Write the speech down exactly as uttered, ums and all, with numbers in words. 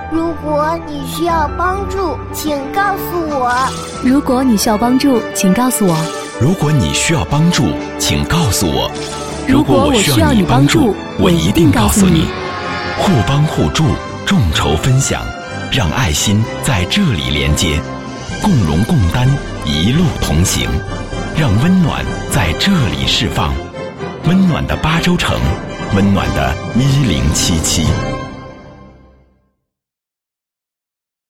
如果你需要帮助，请告诉我。 如果你需要帮助，请告诉我。 如果你需要帮助，请告诉我。 如果我需要你帮助， 我一定告诉你。互帮互助，众筹分享，让爱心在这里连接，共荣共担，一路同行，让温暖在这里释放。温暖的八洲城，温暖的一零七七。